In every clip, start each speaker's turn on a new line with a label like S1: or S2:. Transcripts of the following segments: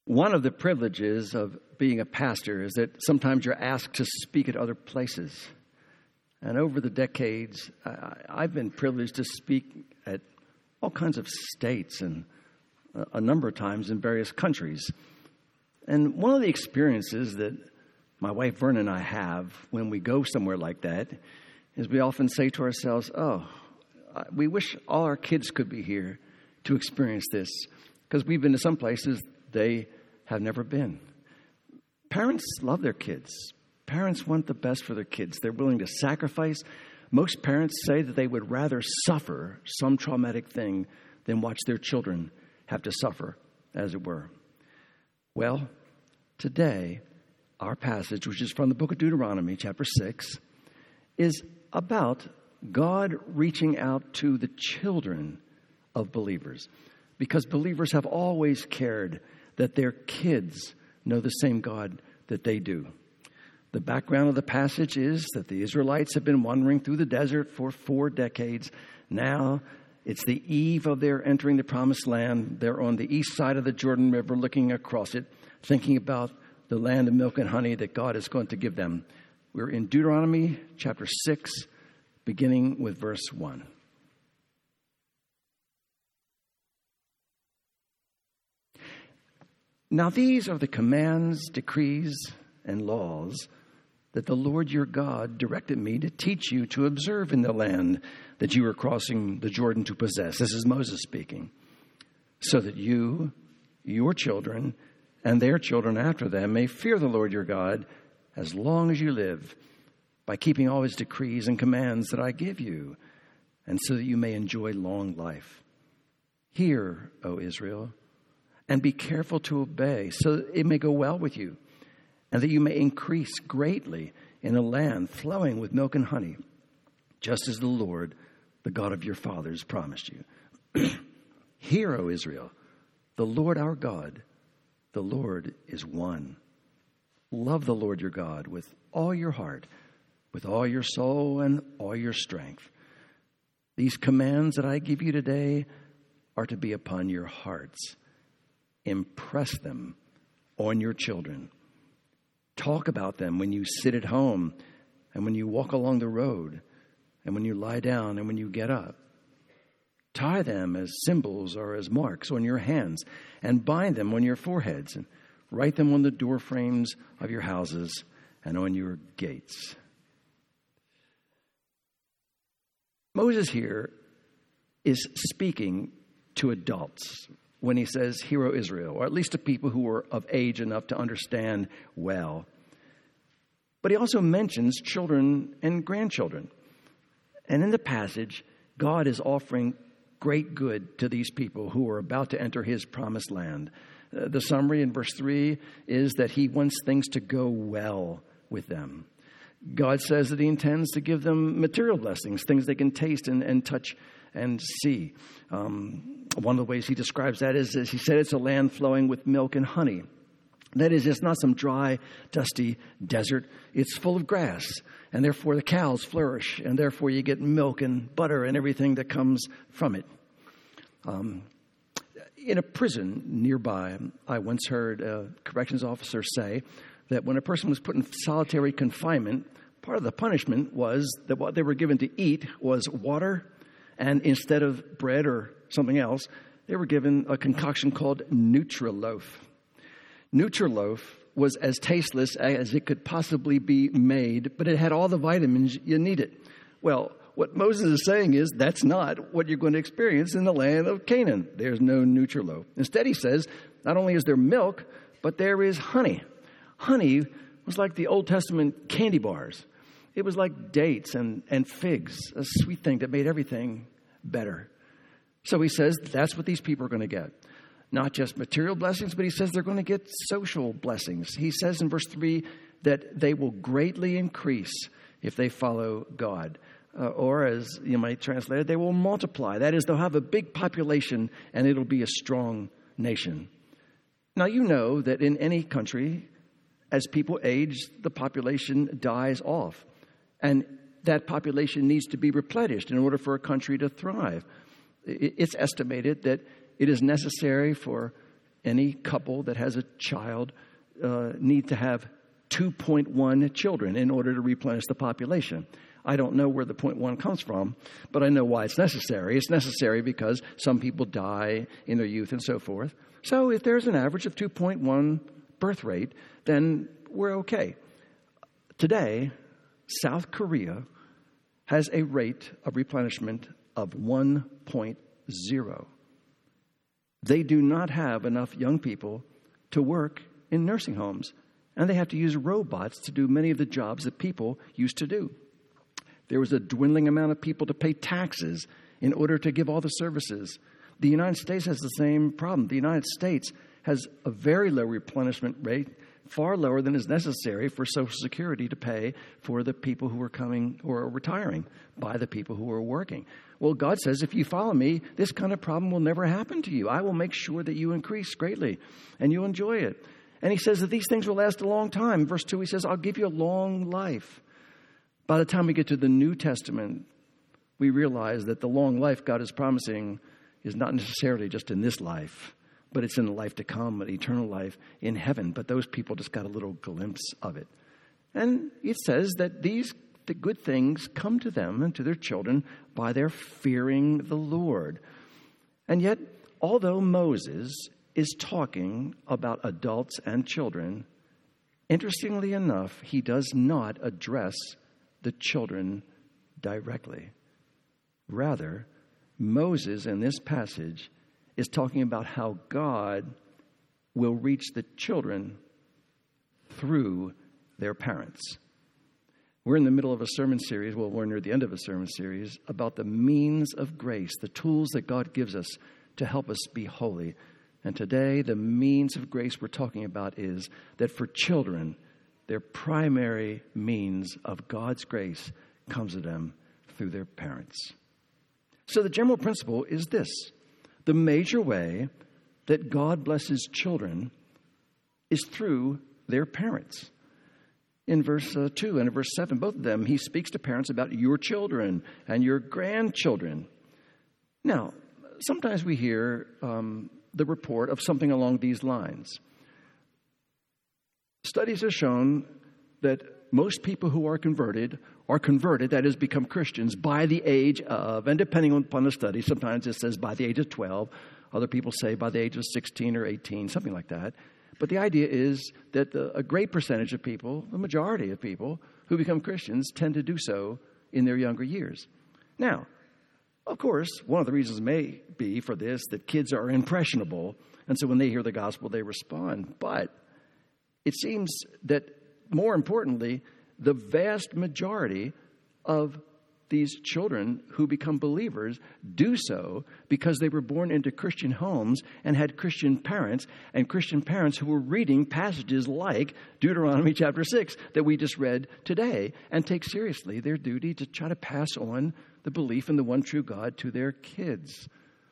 S1: One of the privileges of being a pastor is that sometimes you're asked to speak at other places. And over the decades, I've been privileged to speak at all kinds of states and a number of times in various countries. And one of the experiences that my wife Verna and I have when we go somewhere like that is we often say to ourselves, we wish all our kids could be here to experience this, because we've been to some places they have never been. Parents love their kids. Parents want the best for their kids. They're willing to sacrifice. Most parents say that they would rather suffer some traumatic thing than watch their children have to suffer, as it were. Well, today, our passage, which is from the book of Deuteronomy, chapter 6, is about God reaching out to the children of believers, because believers have always cared that their kids know the same God that they do. The background of the passage is that the Israelites have been wandering through the desert for 4 decades. Now it's the eve of their entering the promised land. They're on the east side of the Jordan River looking across it, thinking about the land of milk and honey that God is going to give them. We're in Deuteronomy chapter 6, beginning with verse 1. Now these are the commands, decrees, and laws that the Lord your God directed me to teach you to observe in the land that you are crossing the Jordan to possess. This is Moses speaking. So that you, your children, and their children after them may fear the Lord your God as long as you live, by keeping all his decrees and commands that I give you, and so that you may enjoy long life. Hear, O Israel, and be careful to obey, so that it may go well with you, and that you may increase greatly in a land flowing with milk and honey, just as the Lord, the God of your fathers, promised you. Hear, O Israel, the Lord our God, the Lord is one. Love the Lord your God with all your heart, with all your soul, and all your strength. These commands that I give you today are to be upon your hearts. Impress them on your children. Talk about them when you sit at home, and when you walk along the road, and when you lie down, and when you get up. Tie them as symbols or as marks on your hands, and bind them on your foreheads, and write them on the door frames of your houses and on your gates. Moses here is speaking to adults when he says, "Hear, O Israel," or at least to people who are of age enough to understand well. But he also mentions children and grandchildren. And in the passage, God is offering great good to these people who are about to enter his promised land. The summary in verse 3 is that he wants things to go well with them. God says that he intends to give them material blessings, things they can taste and touch and see. One of the ways he describes that is, as he said, it's a land flowing with milk and honey. That is, it's not some dry, dusty desert. It's full of grass, and therefore the cows flourish, and therefore you get milk and butter and everything that comes from it. In a prison nearby, I once heard a corrections officer say that when a person was put in solitary confinement, part of the punishment was that what they were given to eat was water, and instead of bread or something else, they were given a concoction called Nutriloaf. Nutriloaf was as tasteless as it could possibly be made, but it had all the vitamins you needed. Well, what Moses is saying is that's not what you're going to experience in the land of Canaan. There's no Nutriloaf. Instead, he says, not only is there milk, but there is honey. Honey was like the Old Testament candy bars. It was like dates and figs, a sweet thing that made everything better. So he says that's what these people are going to get. Not just material blessings, but he says they're going to get social blessings. He says in verse 3 that they will greatly increase if they follow God. Or as you might translate it, they will multiply. That is, they'll have a big population and it'll be a strong nation. Now, you know that in any country, as people age, the population dies off. And that population needs to be replenished in order for a country to thrive. It's estimated that it is necessary for Any couple that has a child need to have 2.1 children in order to replenish the population. I don't know where the 0.1 comes from, but I know why it's necessary. It's necessary because some people die in their youth and so forth. So if there's an average of 2.1 birth rate, then we're okay. Today, South Korea has a rate of replenishment of 1.0. They do not have enough young people to work in nursing homes, and they have to use robots to do many of the jobs that people used to do. There was a dwindling amount of people to pay taxes in order to give all the services. The United States has the same problem. The United States has a very low replenishment rate, far lower than is necessary for Social Security to pay for the people who are coming or are retiring by the people who are working. Well, God says, if you follow me, this kind of problem will never happen to you. I will make sure that you increase greatly and you enjoy it. And he says that these things will last a long time. Verse 2, he says, I'll give you a long life. By the time we get to the New Testament, we realize that the long life God is promising is not necessarily just in this life, but it's in the life to come, an eternal life in heaven. But those people just got a little glimpse of it. And it says that the good things come to them and to their children by their fearing the Lord. And yet, although Moses is talking about adults and children, interestingly enough, he does not address the children directly. Rather, Moses in this passage is talking about how God will reach the children through their parents. We're in the middle of a sermon series, well, we're near the end of a sermon series, about the means of grace, the tools that God gives us to help us be holy. And today, the means of grace we're talking about is that for children, their primary means of God's grace comes to them through their parents. So the general principle is this. The major way that God blesses children is through their parents. In verse 2 and in verse 7, both of them, he speaks to parents about your children and your grandchildren. Now, sometimes we hear the report of something along these lines. Studies have shown that most people who are converted, that is, become Christians, by the age of, and depending upon the study, sometimes it says by the age of 12, other people say by the age of 16 or 18, something like that. But the idea is that a great percentage of people, the majority of people who become Christians, tend to do so in their younger years. Now, of course, one of the reasons may be for this that kids are impressionable, and so when they hear the gospel, they respond. But it seems that, more importantly, the vast majority of these children who become believers do so because they were born into Christian homes and had Christian parents, and Christian parents who were reading passages like Deuteronomy chapter 6 that we just read today, and take seriously their duty to try to pass on the belief in the one true God to their kids.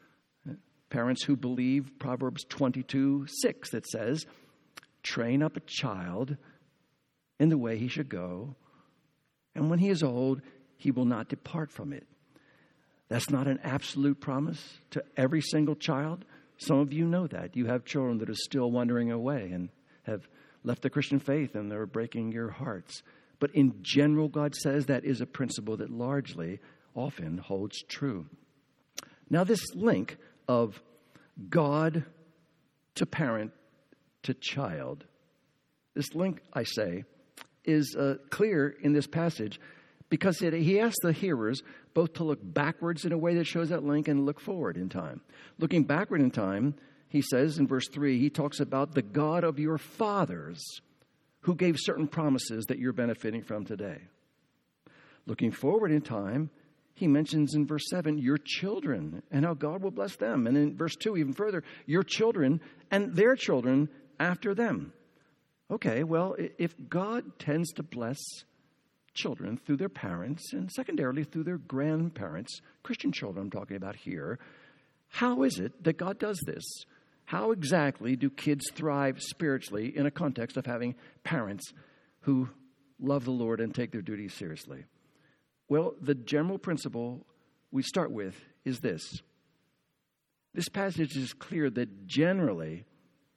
S1: Parents who believe Proverbs 22:6 that says, train up a child in the way he should go, and when he is old, he will not depart from it. That's not an absolute promise to every single child. Some of you know that. You have children that are still wandering away and have left the Christian faith, and they're breaking your hearts. But in general, God says that is a principle that largely, often holds true. Now, this link of God to parent to child, this link, I say, is clear in this passage because he asks the hearers both to look backwards in a way that shows that link and look forward in time. Looking backward in time, he says in verse 3, he talks about the God of your fathers who gave certain promises that you're benefiting from today. Looking forward in time, he mentions in verse 7, your children and how God will bless them. And in verse 2, even further, your children and their children after them. Okay, well, if God tends to bless children through their parents and secondarily through their grandparents, Christian children I'm talking about here, how is it that God does this? How exactly do kids thrive spiritually in a context of having parents who love the Lord and take their duties seriously? Well, the general principle we start with is this. This passage is clear that generally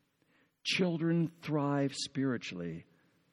S1: Children thrive spiritually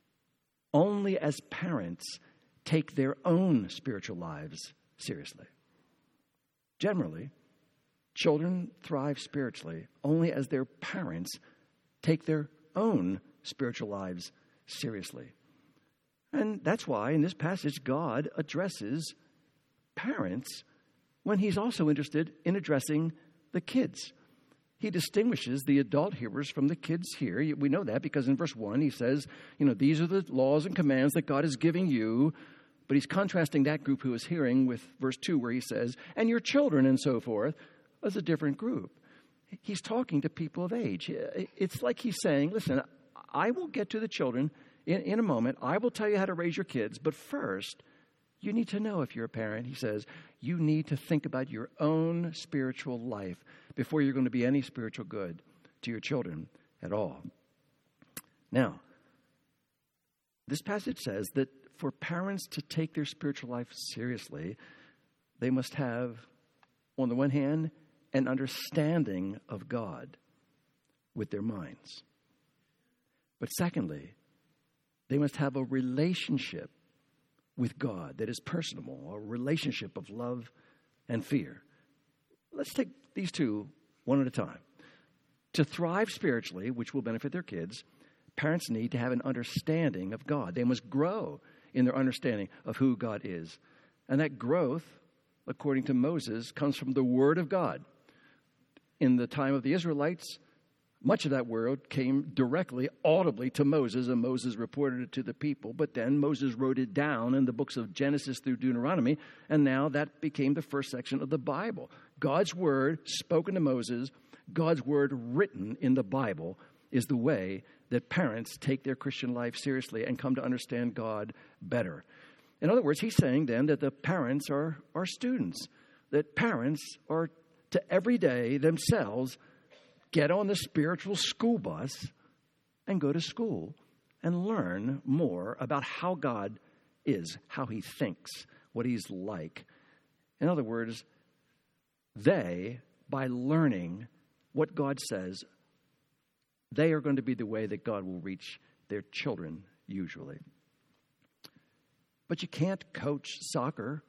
S1: only as parents take their own spiritual lives seriously. Generally, children thrive spiritually only as their parents take their own spiritual lives seriously. And that's why in this passage, God addresses parents when he's also interested in addressing the kids. He distinguishes the adult hearers from the kids here. We know that because in verse 1 he says, these are the laws and commands that God is giving you. But he's contrasting that group who is hearing with verse 2 where he says, and your children and so forth, as a different group. He's talking to people of age. It's like he's saying, listen, I will get to the children in a moment. I will tell you how to raise your kids. But first, you need to know if you're a parent, he says, you need to think about your own spiritual life before you're going to be any spiritual good to your children at all. Now, this passage says that for parents to take their spiritual life seriously, they must have, on the one hand, an understanding of God with their minds. But secondly, they must have a relationship with God that is personable, a relationship of love and fear. Let's take these two one at a time. To thrive spiritually, which will benefit their kids, parents need to have an understanding of God. They must grow in their understanding of who God is. And that growth, according to Moses, comes from the Word of God. In the time of the Israelites, much of that word came directly, audibly to Moses, and Moses reported it to the people. But then Moses wrote it down in the books of Genesis through Deuteronomy, and now that became the first section of the Bible. God's word spoken to Moses, God's word written in the Bible is the way that parents take their Christian life seriously and come to understand God better. In other words, he's saying then that the parents are students, that parents are to every day themselves get on the spiritual school bus and go to school and learn more about how God is, how he thinks, what he's like. In other words, they, by learning what God says, they are going to be the way that God will reach their children usually. But you can't coach soccer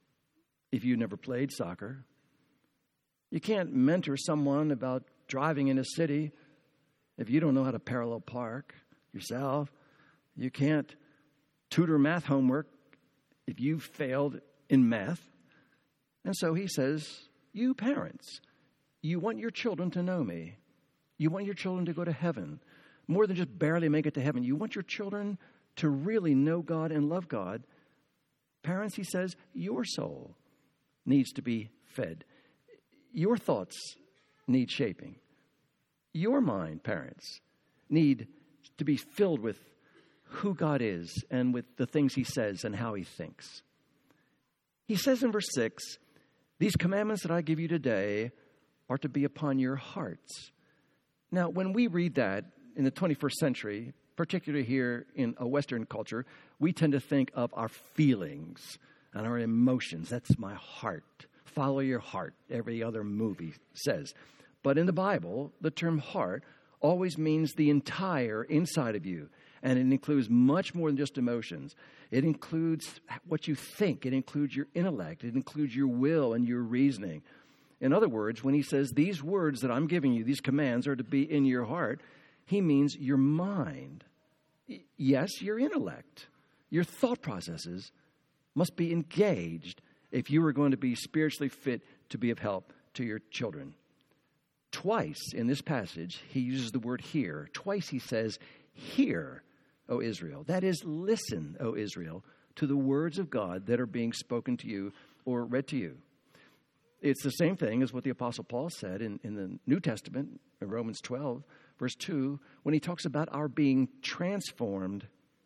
S1: if you never played soccer. You can't mentor someone about driving in a city if you don't know how to parallel park yourself. You can't tutor math homework if you've failed in math. And so he says, you parents, you want your children to know me. You want your children to go to heaven. More than just barely make it to heaven. You want your children to really know God and love God. Parents, he says, your soul needs to be fed. Your thoughts need shaping. Your mind, parents, need to be filled with who God is and with the things he says and how he thinks. He says in verse 6, these commandments that I give you today are to be upon your hearts. Now, when we read that in the 21st century, particularly here in a Western culture, we tend to think of our feelings and our emotions. That's my heart. Follow your heart, every other movie says. But in the Bible, the term heart always means the entire inside of you. And it includes much more than just emotions. It includes what you think. It includes your intellect. It includes your will and your reasoning. In other words, when he says these words that I'm giving you, these commands are to be in your heart, he means your mind. Yes, your intellect, your thought processes must be engaged if you are going to be spiritually fit to be of help to your children. Twice in this passage, he uses the word hear. Twice he says, hear, O Israel. That is, listen, O Israel, to the words of God that are being spoken to you or read to you. It's the same thing as what the Apostle Paul said in the New Testament, in Romans 12, verse 2, when he talks about our being transformed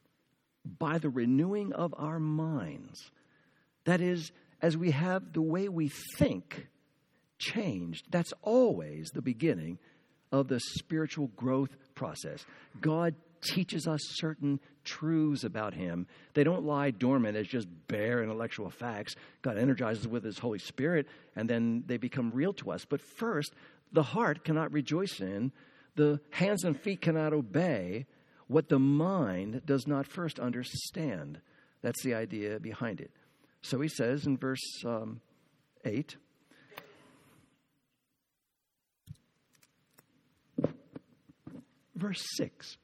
S1: by the renewing of our minds. That is, as we have the way we think changed, that's always the beginning of the spiritual growth process. God teaches us certain truths about him. They don't lie dormant as just bare intellectual facts. God energizes with his Holy Spirit, and then they become real to us. But first, the heart cannot rejoice in The hands and feet cannot obey what the mind does not first understand. That's the idea behind it. So he says in verse 8, verse 6,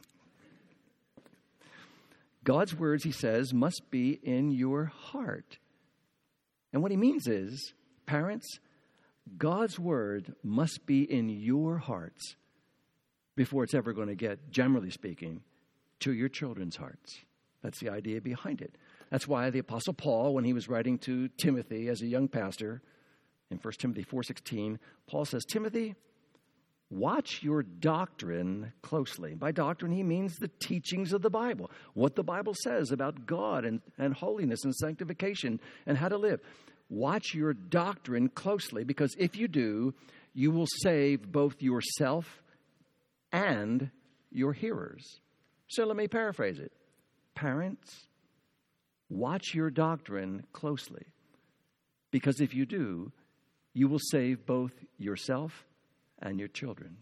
S1: God's words, he says, must be in your heart. And what he means is, parents, God's word must be in your hearts before it's ever going to get, generally speaking, to your children's hearts. That's the idea behind it. That's why the Apostle Paul, when he was writing to Timothy as a young pastor, in 1 Timothy 4:16, Paul says, Timothy, watch your doctrine closely. By doctrine, he means the teachings of the Bible, what the Bible says about God and holiness and sanctification and how to live. Watch your doctrine closely, because if you do, you will save both yourself and your hearers. So let me paraphrase it. Parents, watch your doctrine closely, because if you do, you will save both yourself and your children.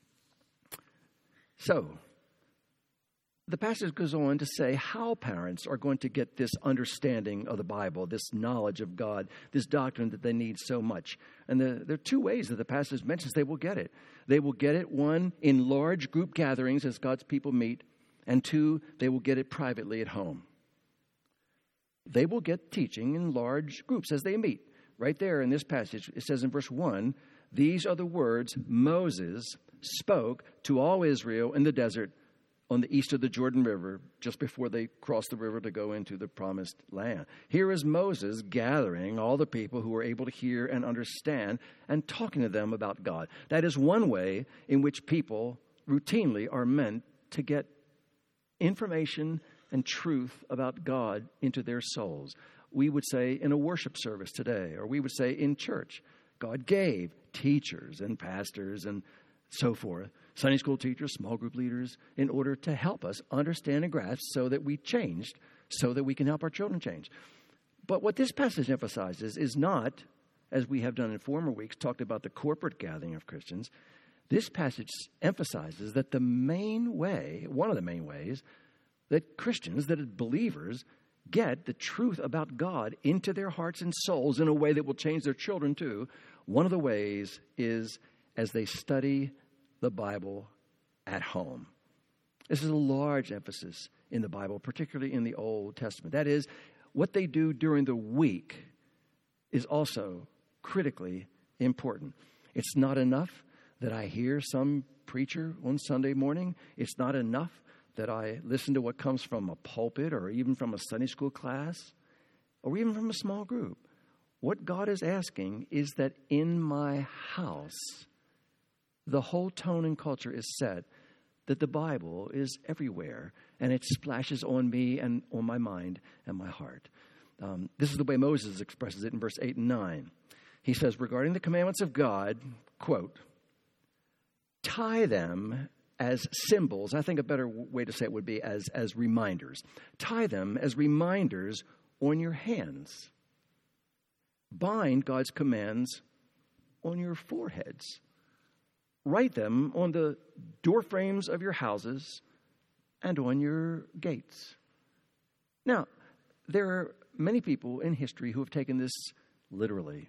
S1: So, the passage goes on to say how parents are going to get this understanding of the Bible, this knowledge of God, this doctrine that they need so much. And there are two ways that the passage mentions they will get it. They will get it, one, in large group gatherings as God's people meet, and two, they will get it privately at home. They will get teaching in large groups as they meet. Right there in this passage, it says in verse 1, these are the words Moses spoke to all Israel in the desert on the east of the Jordan River, just before they crossed the river to go into the promised land. Here is Moses gathering all the people who were able to hear and understand and talking to them about God. That is one way in which people routinely are meant to get information and truth about God into their souls. We would say in a worship service today, or we would say in church, God gave teachers and pastors and so forth, Sunday school teachers, small group leaders, in order to help us understand and grasp so that we changed, so that we can help our children change. But what this passage emphasizes is not, as we have done in former weeks, talked about the corporate gathering of Christians. This passage emphasizes that the main way, one of the main ways, that Christians, that believers, get the truth about God into their hearts and souls in a way that will change their children too. One of the ways is as they study the Bible at home. This is a large emphasis in the Bible, particularly in the Old Testament. That is, what they do during the week is also critically important. It's not enough that I hear some preacher on Sunday morning. It's not enough that I listen to what comes from a pulpit or even from a Sunday school class or even from a small group. What God is asking is that in my house, the whole tone and culture is set that the Bible is everywhere and it splashes on me and on my mind and my heart. This is the way Moses expresses it in verse 8 and 9. He says, regarding the commandments of God, quote, tie them as symbols. I think a better way to say it would be as reminders. Tie them as reminders on your hands. Bind God's commands on your foreheads. Write them on the door frames of your houses and on your gates. Now, there are many people in history who have taken this literally.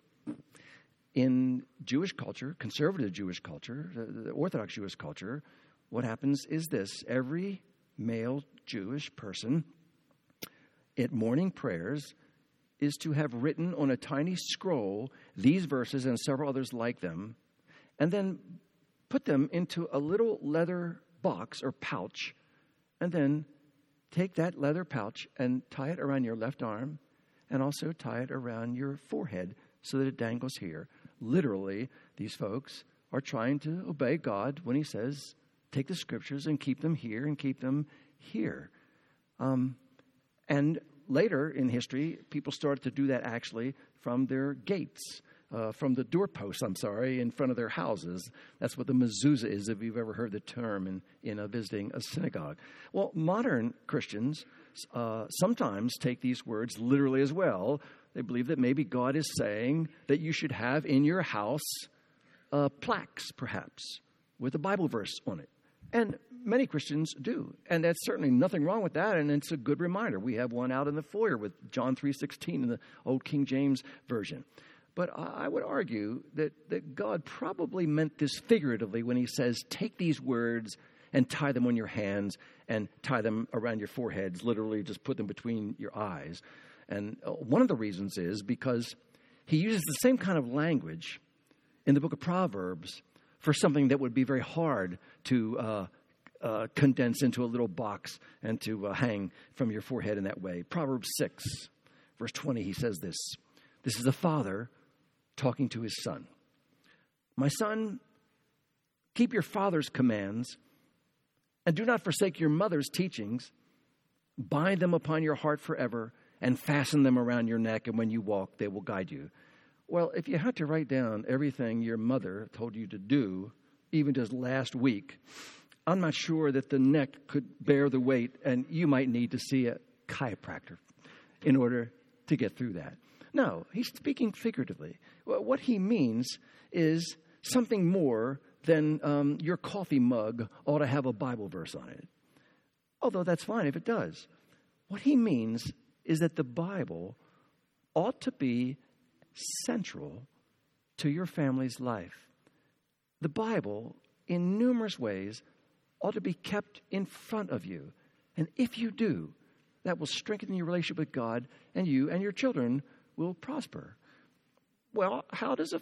S1: In Jewish culture, conservative Jewish culture, the Orthodox Jewish culture, what happens is this. Every male Jewish person at morning prayers is to have written on a tiny scroll these verses and several others like them, and then put them into a little leather box or pouch, and then take that leather pouch and tie it around your left arm and also tie it around your forehead so that it dangles here. Literally, these folks are trying to obey God when he says, take the scriptures and keep them here and keep them here. And later in history, people started to do that actually from their gates, from the doorposts, in front of their houses. That's what the mezuzah is, if you've ever heard the term in visiting a synagogue. Well, modern Christians sometimes take these words literally as well. They believe that maybe God is saying that you should have in your house plaques, perhaps, with a Bible verse on it. And many Christians do. And that's certainly nothing wrong with that. And it's a good reminder. We have one out in the foyer with John 3:16 in the old King James Version. But I would argue that God probably meant this figuratively when he says, take these words and tie them on your hands and tie them around your foreheads, literally just put them between your eyes. And one of the reasons is because he uses the same kind of language in the book of Proverbs for something that would be very hard to condense into a little box and to hang from your forehead in that way. Proverbs 6, verse 20, he says this. This is a father talking to his son. My son, keep your father's commands and do not forsake your mother's teachings. Bind them upon your heart forever and fasten them around your neck, and when you walk, they will guide you. Well, if you had to write down everything your mother told you to do, even just last week, I'm not sure that the neck could bear the weight, and you might need to see a chiropractor in order to get through that. No, he's speaking figuratively. Well, what he means is something more than your coffee mug ought to have a Bible verse on it. Although that's fine if it does. What he means is that the Bible ought to be central to your family's life. The Bible, in numerous ways, ought to be kept in front of you. And if you do, that will strengthen your relationship with God, and you and your children will prosper. Well, how do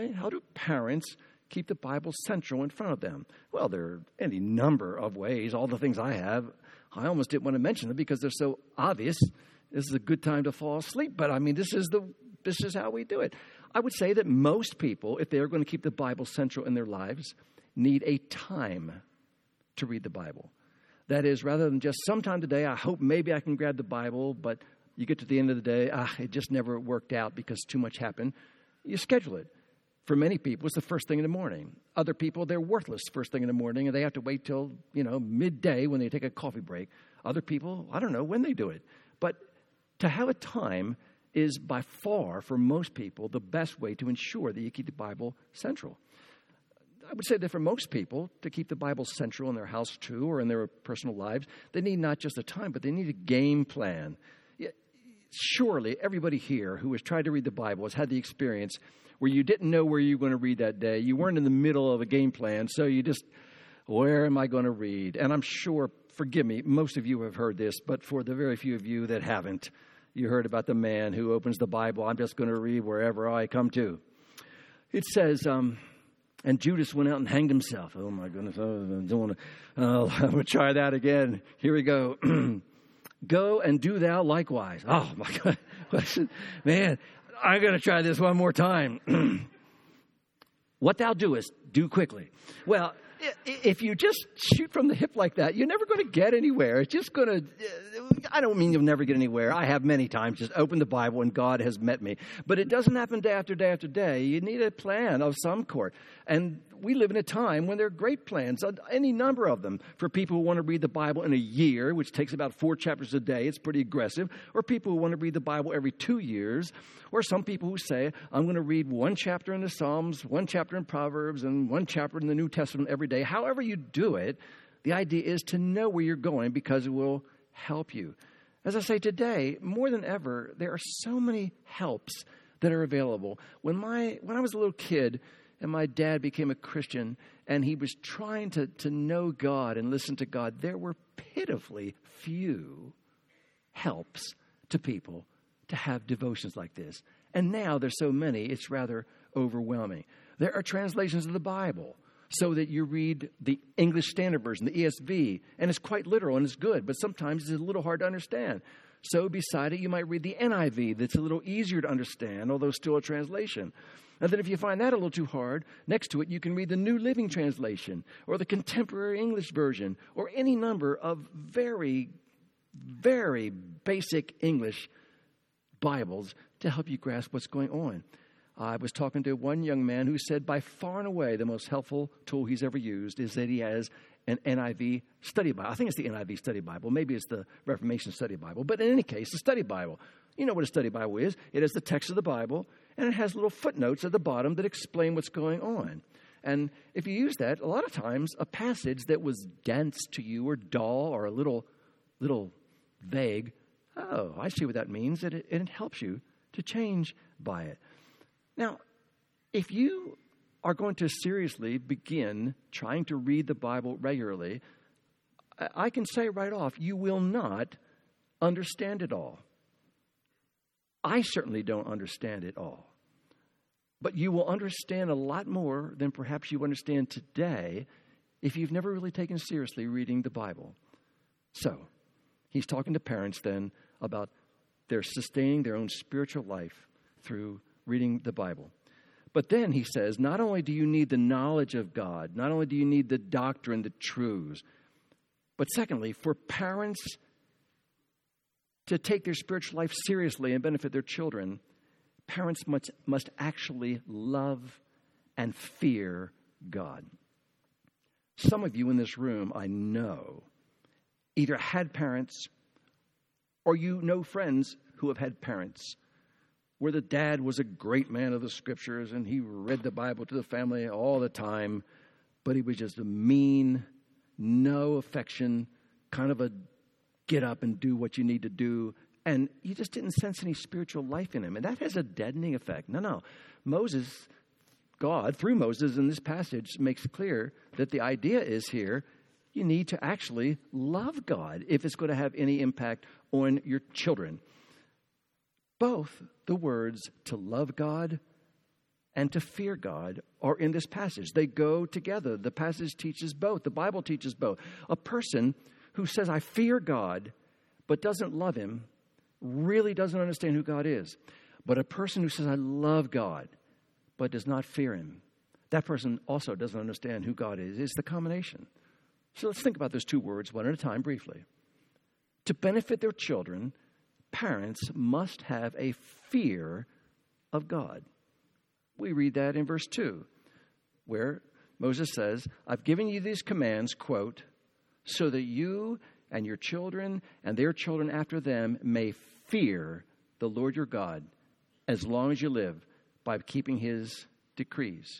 S1: parents keep the Bible central in front of them? Well, there are any number of ways. All the things I have, I almost didn't want to mention them because they're so obvious. This is a good time to fall asleep, but I mean, this is how we do it. I would say that most people, if they're going to keep the Bible central in their lives, need a time to read the Bible. That is, rather than just sometime today, I hope maybe I can grab the Bible, but you get to the end of the day, it just never worked out because too much happened. You schedule it. For many people, it's the first thing in the morning. Other people, they're worthless first thing in the morning, and they have to wait till, midday when they take a coffee break. Other people, I don't know when they do it. But to have a time is by far, for most people, the best way to ensure that you keep the Bible central. I would say that for most people, to keep the Bible central in their house too, or in their personal lives, they need not just a time, but they need a game plan. Surely everybody here who has tried to read the Bible has had the experience where you didn't know where you were going to read that day. You weren't in the middle of a game plan, so you just, where am I going to read? And I'm sure, forgive me, most of you have heard this, but for the very few of you that haven't, you heard about the man who opens the Bible. I'm just going to read wherever I come to. It says, and Judas went out and hanged himself. Oh, my goodness. I'm going to try that again. Here we go. Go and do thou likewise. Oh, my God. Man, I'm going to try this one more time. What thou doest, do quickly. Well, if you just shoot from the hip like that, you're never going to get anywhere. It's just going to, I don't mean you'll never get anywhere. I have many times just opened the Bible and God has met me. But it doesn't happen day after day after day. You need a plan of some sort. And we live in a time when there are great plans, any number of them, for people who want to read the Bible in a year, which takes about 4 chapters a day. It's pretty aggressive. Or people who want to read the Bible every 2 years. Or some people who say, I'm going to read 1 chapter in the Psalms, 1 chapter in Proverbs, and 1 chapter in the New Testament every day. However you do it, the idea is to know where you're going because it will help you. As I say today, more than ever, there are so many helps that are available. When I was a little kid and my dad became a Christian and he was trying to know God and listen to God, there were pitifully few helps to people to have devotions like this. And now there's so many, it's rather overwhelming. There are translations of the Bible so that you read the English Standard Version, the ESV, and it's quite literal and it's good, but sometimes it's a little hard to understand. So beside it, you might read the NIV that's a little easier to understand, although still a translation. And then if you find that a little too hard, next to it, you can read the New Living Translation or the Contemporary English Version or any number of very, very basic English Bibles to help you grasp what's going on. I was talking to one young man who said by far and away the most helpful tool he's ever used is that he has an NIV study Bible. I think it's the NIV study Bible. Maybe it's the Reformation study Bible. But in any case, the study Bible. You know what a study Bible is. It has the text of the Bible, and it has little footnotes at the bottom that explain what's going on. And if you use that, a lot of times a passage that was dense to you or dull or a little vague, oh, I see what that means. It helps you to change by it. Now, if you are going to seriously begin trying to read the Bible regularly, I can say right off, you will not understand it all. I certainly don't understand it all. But you will understand a lot more than perhaps you understand today if you've never really taken seriously reading the Bible. So, he's talking to parents then about their sustaining their own spiritual life through reading the Bible. But then he says, not only do you need the knowledge of God, not only do you need the doctrine, the truths, but secondly, for parents to take their spiritual life seriously and benefit their children, parents must actually love and fear God. Some of you in this room, I know, either had parents or you know friends who have had parents where the dad was a great man of the scriptures and he read the Bible to the family all the time, but he was just a mean, no affection, kind of a get up and do what you need to do. And you just didn't sense any spiritual life in him. And that has a deadening effect. No. Moses, God, through Moses in this passage, makes clear that the idea is here, you need to actually love God if it's going to have any impact on your children. Both the words to love God and to fear God are in this passage. They go together. The passage teaches both. The Bible teaches both. A person who says, I fear God, but doesn't love him, really doesn't understand who God is. But a person who says, I love God, but does not fear him, that person also doesn't understand who God is. It's the combination. So let's think about those two words one at a time briefly. To benefit their children, parents must have a fear of God. We read that in verse 2, where Moses says, I've given you these commands, quote, so that you and your children and their children after them may fear the Lord your God as long as you live by keeping his decrees.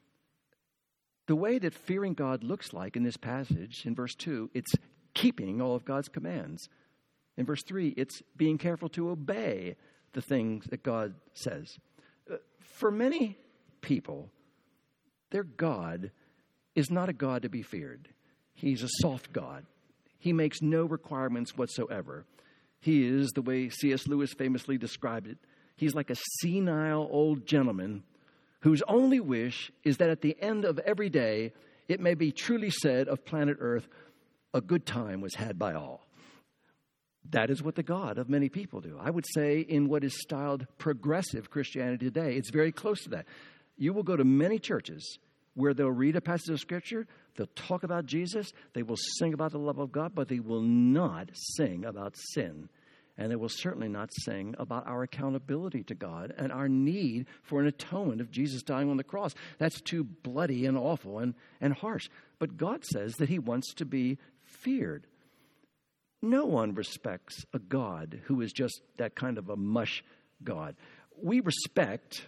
S1: The way that fearing God looks like in this passage, in verse 2, it's keeping all of God's commands. In verse 3, it's being careful to obey the things that God says. For many people, their God is not a God to be feared. He's a soft God. He makes no requirements whatsoever. He is, the way C.S. Lewis famously described it, he's like a senile old gentleman whose only wish is that at the end of every day, it may be truly said of planet Earth, a good time was had by all. That is what the God of many people do. I would say in what is styled progressive Christianity today, it's very close to that. You will go to many churches where they'll read a passage of Scripture, they'll talk about Jesus, they will sing about the love of God, but they will not sing about sin. And they will certainly not sing about our accountability to God and our need for an atonement of Jesus dying on the cross. That's too bloody and awful and harsh. But God says that he wants to be feared. No one respects a God who is just that kind of a mush God. We respect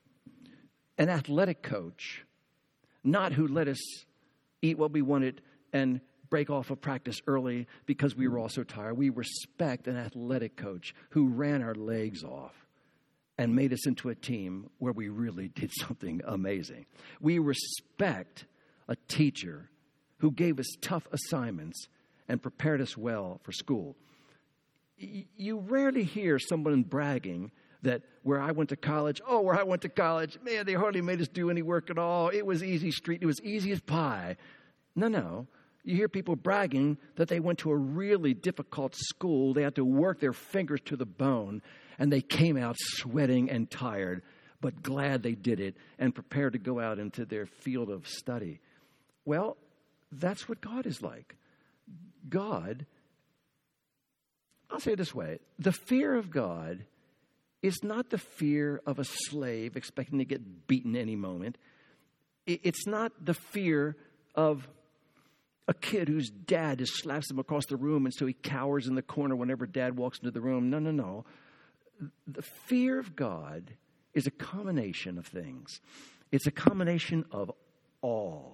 S1: an athletic coach, not who let us eat what we wanted and break off of practice early because we were all so tired. We respect an athletic coach who ran our legs off and made us into a team where we really did something amazing. We respect a teacher who gave us tough assignments and prepared us well for school. You rarely hear someone bragging that where I went to college, man, they hardly made us do any work at all. It was easy street. It was easy as pie. No. You hear people bragging that they went to a really difficult school. They had to work their fingers to the bone, and they came out sweating and tired, but glad they did it and prepared to go out into their field of study. Well, that's what God is like. God, I'll say it this way, the fear of God is not the fear of a slave expecting to get beaten any moment. It's not the fear of a kid whose dad just slaps him across the room and so he cowers in the corner whenever dad walks into the room. No. The fear of God is a combination of things. It's a combination of awe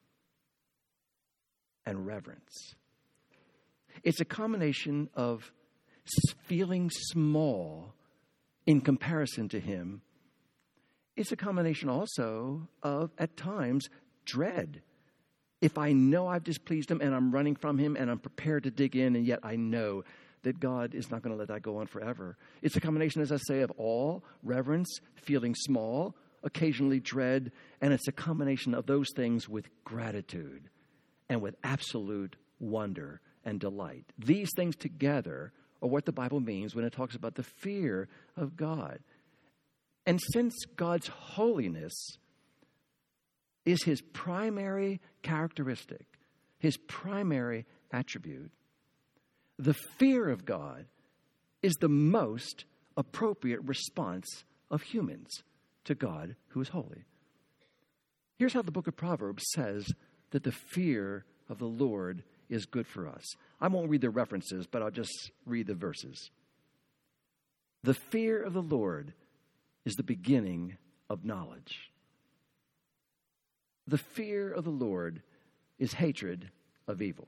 S1: and reverence. It's a combination of feeling small in comparison to him. It's a combination also of, at times, dread. If I know I've displeased him and I'm running from him and I'm prepared to dig in, and yet I know that God is not going to let that go on forever. It's a combination, as I say, of awe, reverence, feeling small, occasionally dread, and it's a combination of those things with gratitude and with absolute wonder and delight. These things together are what the Bible means when it talks about the fear of God. And since God's holiness is his primary characteristic, his primary attribute, the fear of God is the most appropriate response of humans to God who is holy. Here's how the book of Proverbs says that the fear of the Lord is good for us. I won't read the references, but I'll just read the verses. The fear of the Lord is the beginning of knowledge. The fear of the Lord is hatred of evil.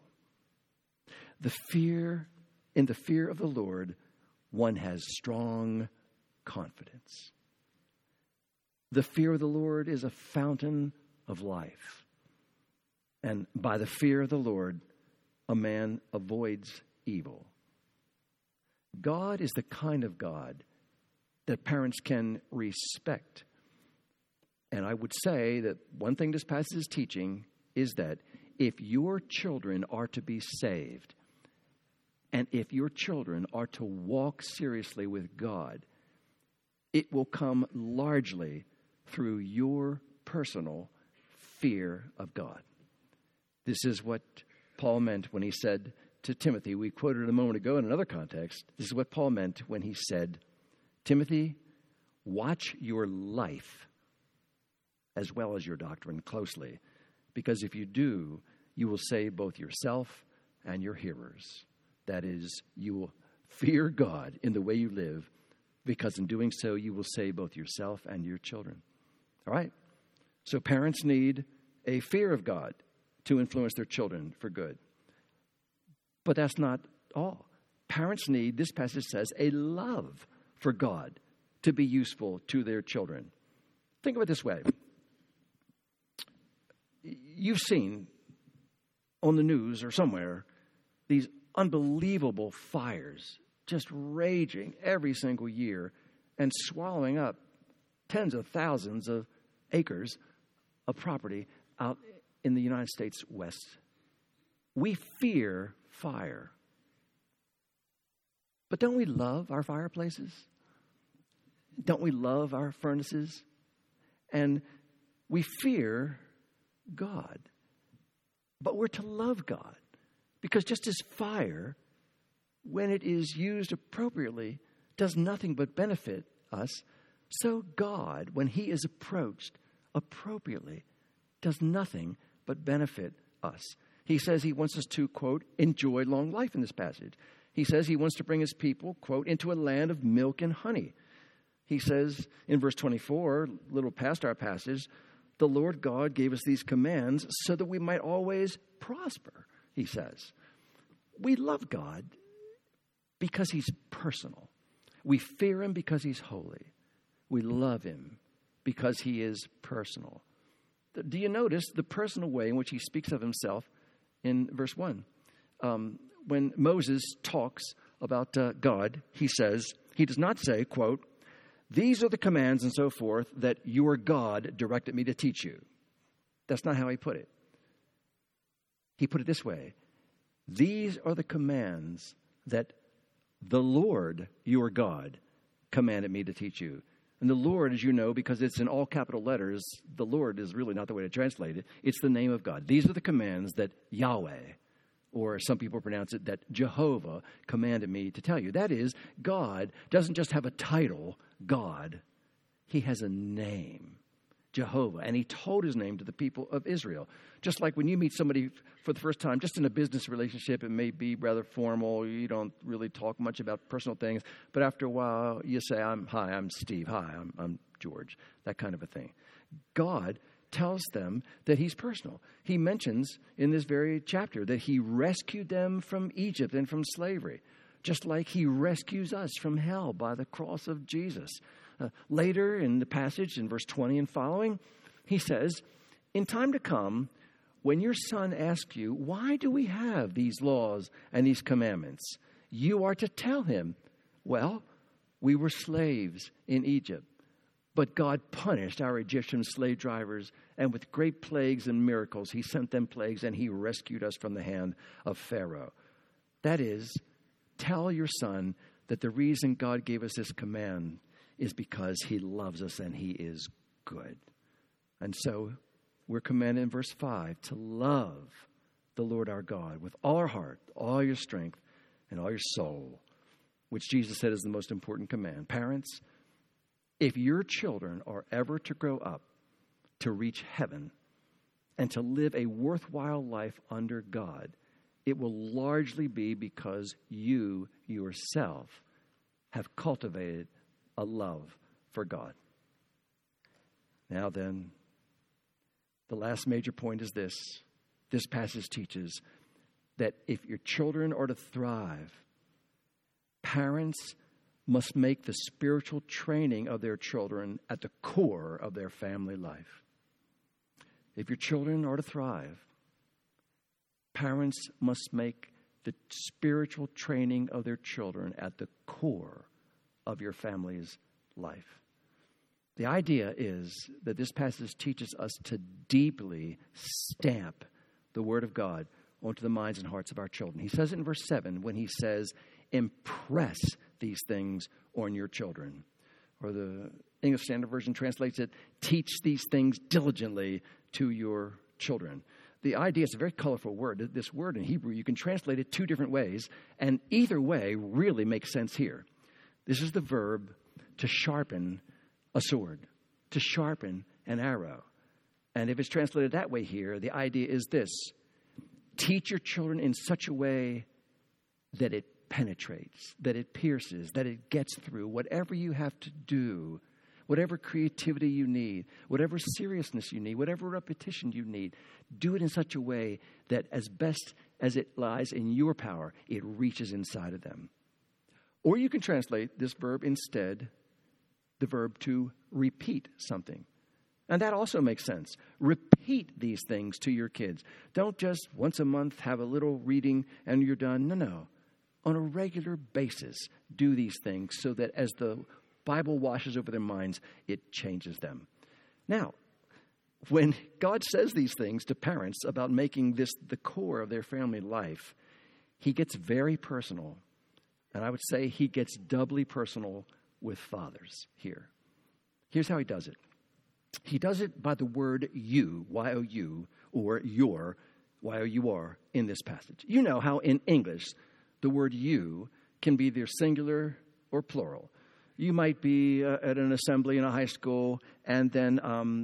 S1: In the fear of the Lord, one has strong confidence. The fear of the Lord is a fountain of life. And by the fear of the Lord, a man avoids evil. God is the kind of God that parents can respect. And I would say that one thing this passage is teaching is that if your children are to be saved, and if your children are to walk seriously with God, it will come largely through your personal fear of God. This is what Paul meant when he said to Timothy, we quoted a moment ago in another context, this is what Paul meant when he said, Timothy, watch your life as well as your doctrine closely, because if you do, you will save both yourself and your hearers. That is, you will fear God in the way you live, because in doing so, you will save both yourself and your children. All right? So parents need a fear of God to influence their children for good. But that's not all. Parents need, this passage says, a love for God to be useful to their children. Think of it this way. You've seen on the news or somewhere these unbelievable fires just raging every single year and swallowing up tens of thousands of acres of property out in the United States West. We fear fire. But don't we love our fireplaces? Don't we love our furnaces? And we fear God. But we're to love God. Because just as fire, when it is used appropriately, does nothing but benefit us, so God, when he is approached appropriately, does nothing but benefit us. He says he wants us to, quote, enjoy long life in this passage. He says he wants to bring his people, quote, into a land of milk and honey. He says in verse 24, a little past our passage, the Lord God gave us these commands so that we might always prosper, he says. We love God because he's personal. We fear him because he's holy. We love him because he is personal. Do you notice the personal way in which he speaks of himself in verse 1? When Moses talks about God, he does not say, quote, these are the commands and so forth that your God directed me to teach you. That's not how he put it. He put it this way. These are the commands that the Lord, your God, commanded me to teach you. And the Lord, as you know, because it's in all capital letters, the Lord is really not the way to translate it. It's the name of God. These are the commands that Yahweh, or some people pronounce it that Jehovah, commanded me to tell you. That is, God doesn't just have a title, God. He has a name, Jehovah. And he told his name to the people of Israel. Just like when you meet somebody for the first time, just in a business relationship, it may be rather formal. You don't really talk much about personal things. But after a while, you say, hi, I'm Steve. Hi, I'm George. That kind of a thing. God tells them that he's personal. He mentions in this very chapter that he rescued them from Egypt and from slavery, just like he rescues us from hell by the cross of Jesus. Later in the passage, in verse 20 and following, he says, in time to come, when your son asks you, why do we have these laws and these commandments? You are to tell him, well, we were slaves in Egypt, but God punished our Egyptian slave drivers, and with great plagues and miracles, he sent them plagues, and he rescued us from the hand of Pharaoh. That is, tell your son that the reason God gave us this command is because he loves us and he is good. And so we're commanded in verse 5 to love the Lord our God with all our heart, all your strength, and all your soul, which Jesus said is the most important command. Parents, if your children are ever to grow up to reach heaven and to live a worthwhile life under God, it will largely be because you yourself have cultivated a love for God. Now then, the last major point is this. This passage teaches that if your children are to thrive, parents must make the spiritual training of their children at the core of their family life. If your children are to thrive, parents must make the spiritual training of their children at the core of your family's life. The idea is that this passage teaches us to deeply stamp the Word of God onto the minds and hearts of our children. He says it in verse 7 when he says, impress these things on your children. Or the English Standard Version translates it, teach these things diligently to your children. The idea is a very colorful word. This word in Hebrew, you can translate it two different ways, and either way really makes sense here. This is the verb to sharpen a sword, to sharpen an arrow. And if it's translated that way here, the idea is this: teach your children in such a way that it penetrates, that it pierces, that it gets through whatever you have to do, whatever creativity you need, whatever seriousness you need, whatever repetition you need. Do it in such a way that as best as it lies in your power, it reaches inside of them. Or you can translate this verb instead, the verb to repeat something. And that also makes sense. Repeat these things to your kids. Don't just once a month have a little reading and you're done. No. On a regular basis, do these things so that as the Bible washes over their minds, it changes them. Now, when God says these things to parents about making this the core of their family life, he gets very personal. And I would say he gets doubly personal with fathers here. Here's how he does it. He does it by the word you, Y-O-U, or your, Y-O-U-R, in this passage. You know how in English, the word you can be either singular or plural. You might be at an assembly in a high school, and then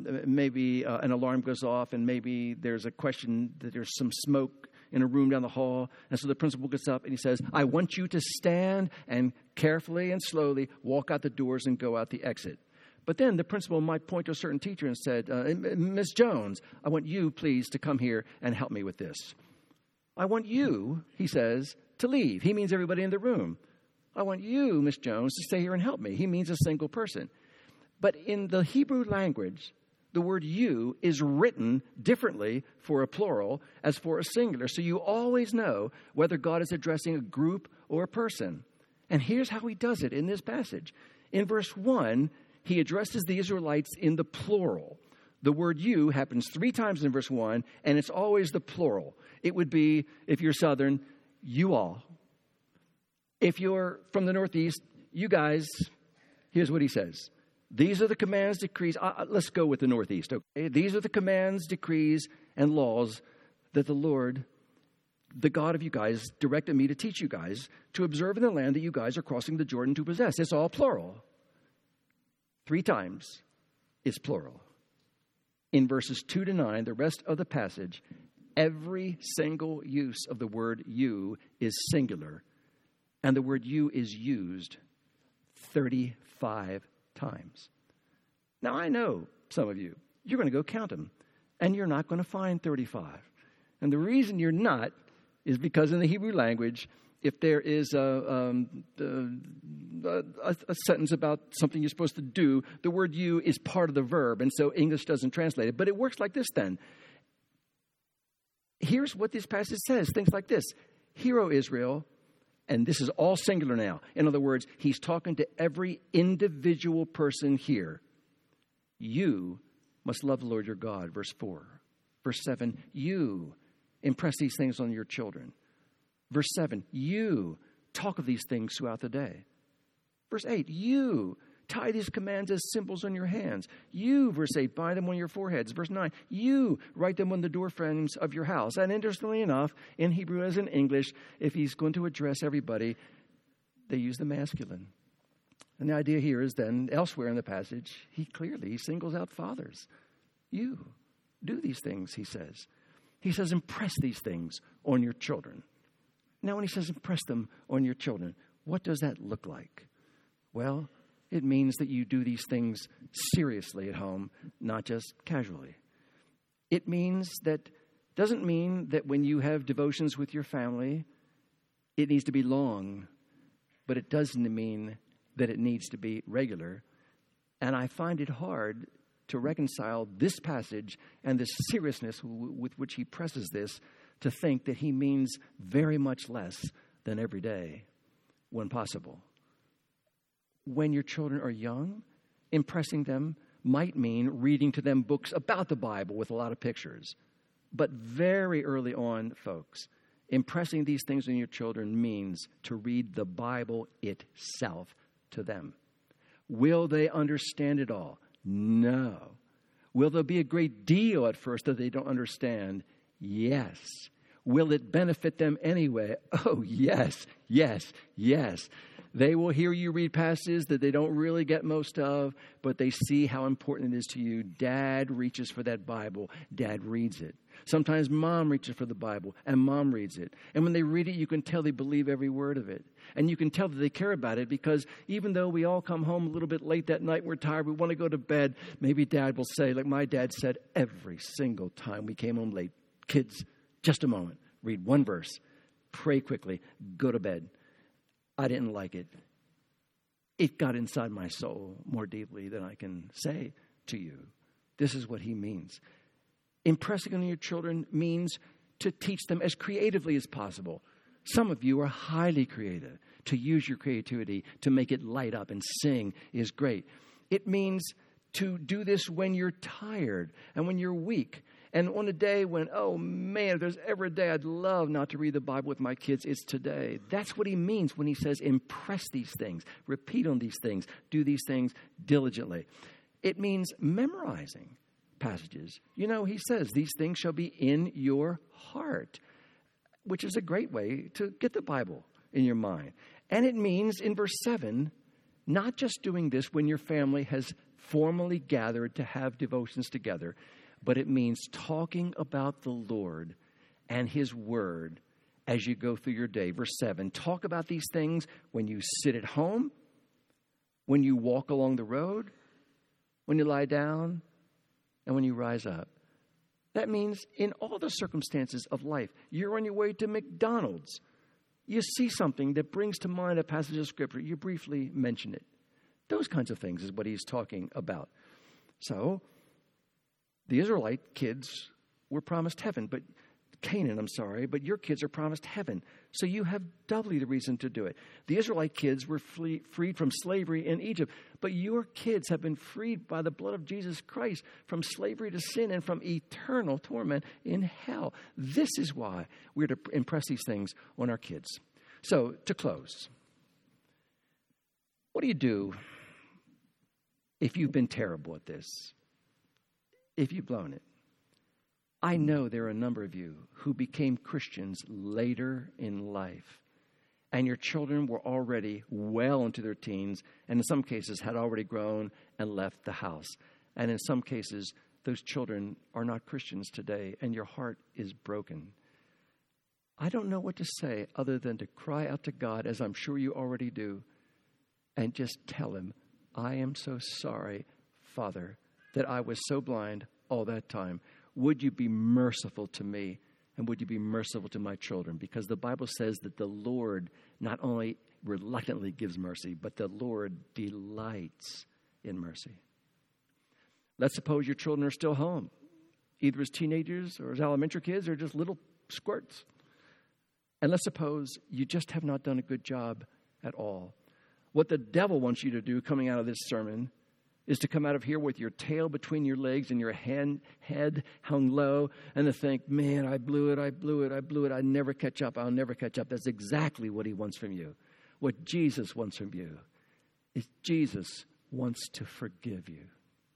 S1: maybe an alarm goes off, and maybe there's a question that there's some smoke in a room down the hall. And so the principal gets up and he says, I want you to stand and carefully and slowly walk out the doors and go out the exit. But then the principal might point to a certain teacher and said, Ms. Jones, I want you, please, to come here and help me with this. I want you, he says, to leave. He means everybody in the room. I want you, Ms. Jones, to stay here and help me. He means a single person. But in the Hebrew language, the word you is written differently for a plural as for a singular. So you always know whether God is addressing a group or a person. And here's how he does it in this passage. In verse 1, he addresses the Israelites in the plural. The word you happens 3 times in verse 1, and it's always the plural. It would be, if you're Southern, you all. If you're from the Northeast, you guys, here's what he says. These are the commands, decrees. Let's go with the Northeast, okay? These are the commands, decrees, and laws that the Lord, the God of you guys, directed me to teach you guys to observe in the land that you guys are crossing the Jordan to possess. It's all plural. 3 times it's plural. In verses 2 to 9, the rest of the passage, every single use of the word you is singular, and the word you is used 35 times. Now, I know some of you, you're going to go count them. And you're not going to find 35. And the reason you're not is because in the Hebrew language, if there is a sentence about something you're supposed to do, the word you is part of the verb, and so English doesn't translate it. But it works like this then. Here's what this passage says, things like this. Hear, O Israel, and this is all singular now. In other words, he's talking to every individual person here. You must love the Lord your God, verse 4. Verse 7, you impress these things on your children. Verse 7, you talk of these things throughout the day. Verse 8, you tie these commands as symbols on your hands. You, verse 8, bind them on your foreheads. Verse 9, you write them on the door frames of your house. And interestingly enough, in Hebrew as in English, if he's going to address everybody, they use the masculine. And the idea here is then, elsewhere in the passage, he clearly singles out fathers. You do these things, he says. He says, impress these things on your children. Now, when he says impress them on your children, what does that look like? Well, it means that you do these things seriously at home, not just casually. It doesn't mean that when you have devotions with your family, it needs to be long, but it doesn't mean that it needs to be regular. And I find it hard to reconcile this passage and the seriousness with which he presses this to think that he means very much less than every day when possible. When your children are young, impressing them might mean reading to them books about the Bible with a lot of pictures. But very early on, folks, impressing these things on your children means to read the Bible itself to them. Will they understand it all? No. Will there be a great deal at first that they don't understand? Yes. Will it benefit them anyway? Oh, yes, yes, yes. They will hear you read passages that they don't really get most of, but they see how important it is to you. Dad reaches for that Bible. Dad reads it. Sometimes mom reaches for the Bible, and mom reads it. And when they read it, you can tell they believe every word of it. And you can tell that they care about it because even though we all come home a little bit late that night, we're tired, we want to go to bed, maybe Dad will say, like my dad said every single time we came home late, kids, just a moment, read one verse, pray quickly, go to bed. I didn't like it. It got inside my soul more deeply than I can say to you. This is what he means. Impressing on your children means to teach them as creatively as possible. Some of you are highly creative. To use your creativity to make it light up and sing is great. It means to do this when you're tired and when you're weak. And on a day when, oh man, if there's ever a day I'd love not to read the Bible with my kids, it's today. That's what he means when he says impress these things, repeat on these things, do these things diligently. It means memorizing passages. You know, he says these things shall be in your heart, which is a great way to get the Bible in your mind. And it means in verse 7, not just doing this when your family has formally gathered to have devotions together, but it means talking about the Lord and his word as you go through your day. Verse 7, talk about these things when you sit at home, when you walk along the road, when you lie down, and when you rise up. That means in all the circumstances of life. You're on your way to McDonald's. You see something that brings to mind a passage of Scripture. You briefly mention it. Those kinds of things is what he's talking about. So, the Israelite kids were promised heaven, but your kids are promised heaven. So you have doubly the reason to do it. The Israelite kids were freed from slavery in Egypt, but your kids have been freed by the blood of Jesus Christ from slavery to sin and from eternal torment in hell. This is why we're to impress these things on our kids. So, to close, what do you do if you've been terrible at this? If you've blown it? I know there are a number of you who became Christians later in life, and your children were already well into their teens, and in some cases had already grown and left the house. And in some cases, those children are not Christians today, and your heart is broken. I don't know what to say other than to cry out to God, as I'm sure you already do, and just tell him, I am so sorry, Father, that I was so blind all that time. would you be merciful to me, and would you be merciful to my children? Because the Bible says that the Lord not only reluctantly gives mercy, but the Lord delights in mercy. Let's suppose your children are still home, either as teenagers or as elementary kids or just little squirts. And let's suppose you just have not done a good job at all. What the devil wants you to do coming out of this sermon is to come out of here with your tail between your legs and your head hung low and to think, man, I blew it, I'll never catch up. That's exactly what he wants from you. What Jesus wants from you is Jesus wants to forgive you.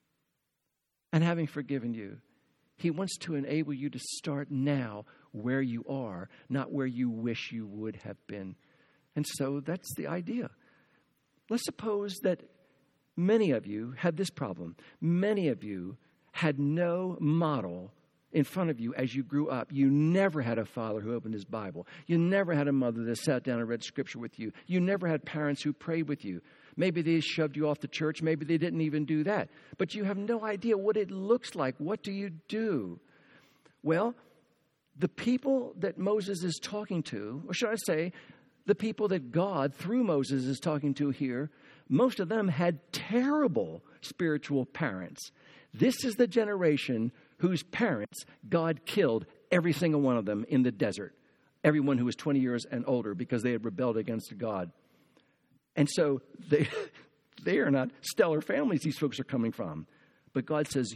S1: And having forgiven you, he wants to enable you to start now where you are, not where you wish you would have been. And so that's the idea. Let's suppose that many of you had this problem. Many of you had no model in front of you as you grew up. You never had a father who opened his Bible. You never had a mother that sat down and read Scripture with you. You never had parents who prayed with you. Maybe they shoved you off the church. Maybe they didn't even do that. But you have no idea what it looks like. What do you do? Well, the people that Moses is talking to, or should I say, the people that God, through Moses, is talking to here, most of them had terrible spiritual parents. This is the generation whose parents God killed, every single one of them, in the desert. Everyone who was 20 years and older, because they had rebelled against God. And so they are not stellar families these folks are coming from. But God says,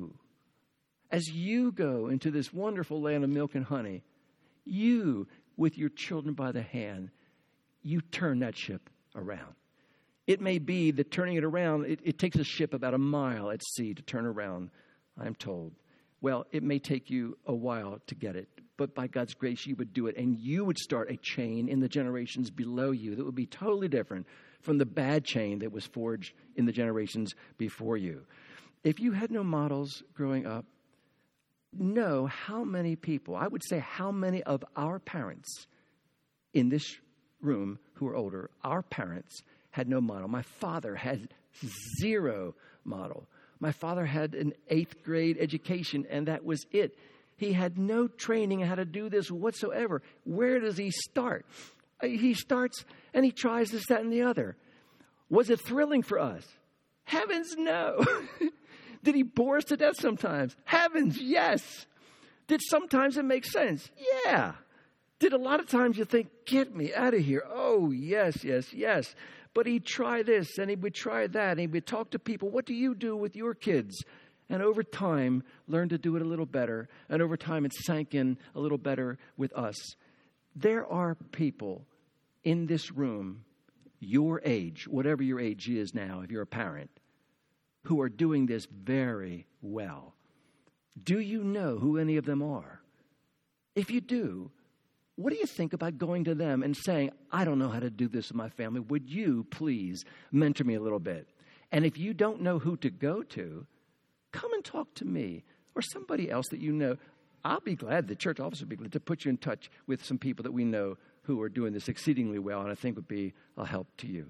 S1: as you go into this wonderful land of milk and honey, you, with your children by the hand, you turn that ship around. It may be that turning it around, it takes a ship about a mile at sea to turn around, I'm told. Well, it may take you a while to get it, but by God's grace, you would do it, and you would start a chain in the generations below you that would be totally different from the bad chain that was forged in the generations before you. If you had no models growing up, know how many people, I would say how many of our parents in this room who are older, our parents had no model. My father had zero model. My father had an 8th grade education, and that was it. He had no training in how to do this whatsoever. Where does he start? He starts and he tries this, that, and the other. Was it thrilling for us? Heavens, no. Did he bore us to death sometimes? Heavens, yes. Did sometimes it make sense? Yeah. Did a lot of times you think, get me out of here? Oh, yes. But he'd try this and he would try that and he would talk to people. What do you do with your kids? And over time, learn to do it a little better. And over time, it sank in a little better with us. There are people in this room, your age, whatever your age is now, if you're a parent, who are doing this very well. Do you know who any of them are? If you do, what do you think about going to them and saying, I don't know how to do this with my family. Would you please mentor me a little bit? And if you don't know who to go to, come and talk to me or somebody else that you know. I'll be glad, the church office would be glad to put you in touch with some people that we know who are doing this exceedingly well and I think would be a help to you.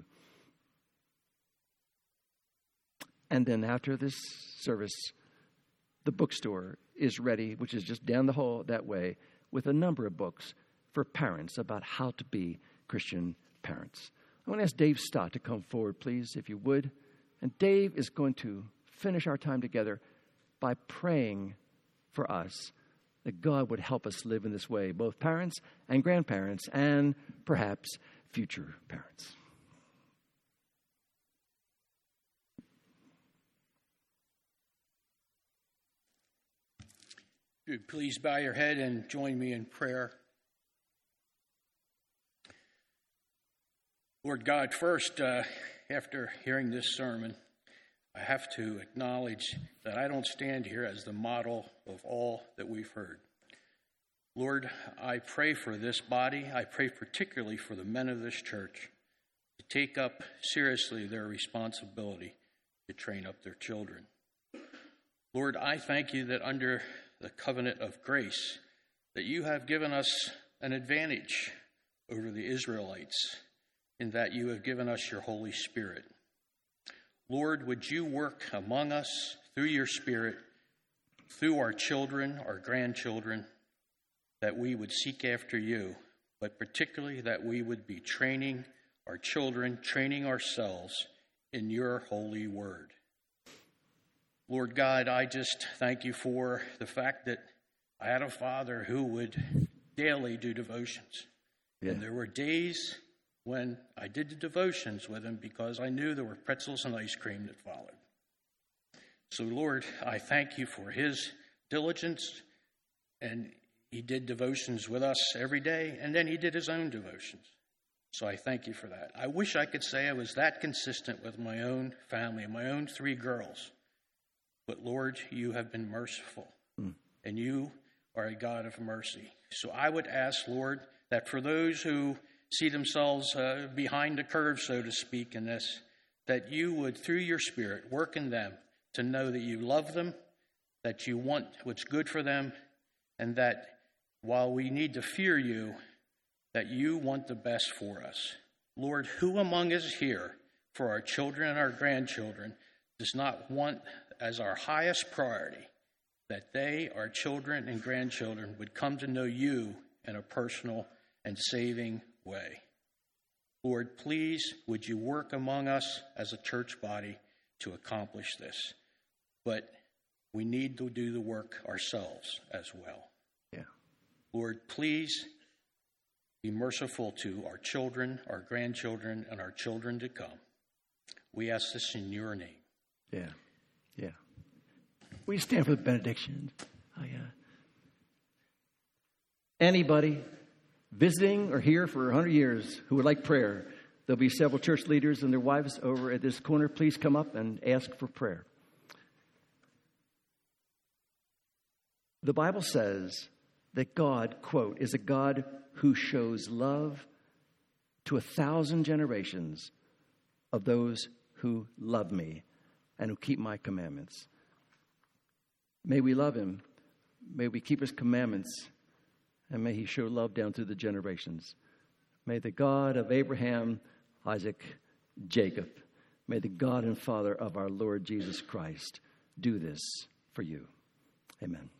S1: And then after this service, the bookstore is ready, which is just down the hall that way, with a number of books for parents about how to be Christian parents. I want to ask Dave Stott to come forward, please, if you would. And Dave is going to finish our time together by praying for us that God would help us live in this way, both parents and grandparents and perhaps future parents.
S2: Please bow your head and join me in prayer. Lord God, first, after hearing this sermon, I have to acknowledge that I don't stand here as the model of all that we've heard. Lord, I pray for this body. I pray particularly for the men of this church to take up seriously their responsibility to train up their children. Lord, I thank you that under the covenant of grace, that you have given us an advantage over the Israelites in that you have given us your Holy Spirit. Lord, would you work among us through your Spirit through our children, our grandchildren, that we would seek after you, but particularly that we would be training our children, training ourselves in your holy word. Lord God, I just thank you for the fact that I had a father who would daily do devotions. Yeah. And there were days when I did the devotions with him because I knew there were pretzels and ice cream that followed. So, Lord, I thank you for his diligence, and he did devotions with us every day, and then he did his own devotions. So I thank you for that. I wish I could say I was that consistent with my own family and my own 3 girls. But, Lord, you have been merciful, and you are a God of mercy. So I would ask, Lord, that for those who see themselves behind the curve, so to speak, in this, that you would, through your Spirit, work in them to know that you love them, that you want what's good for them, and that while we need to fear you, that you want the best for us. Lord, who among us here, for our children and our grandchildren, does not want as our highest priority that they, our children and grandchildren, would come to know you in a personal and saving way? Lord, please, would you work among us as a church body to accomplish this? But we need to do the work ourselves as well.
S1: Yeah.
S2: Lord, please be merciful to our children, our grandchildren, and our children to come. We ask this in your name.
S1: Yeah. We stand for the benediction. Anybody visiting or here for 100 years who would like prayer, there'll be several church leaders and their wives over at this corner. Please come up and ask for prayer. The Bible says that God, quote, is a God who shows love to 1,000 generations of those who love me and who keep my commandments. May we love him. May we keep his commandments. And may he show love down through the generations. May the God of Abraham, Isaac, Jacob, may the God and Father of our Lord Jesus Christ do this for you. Amen.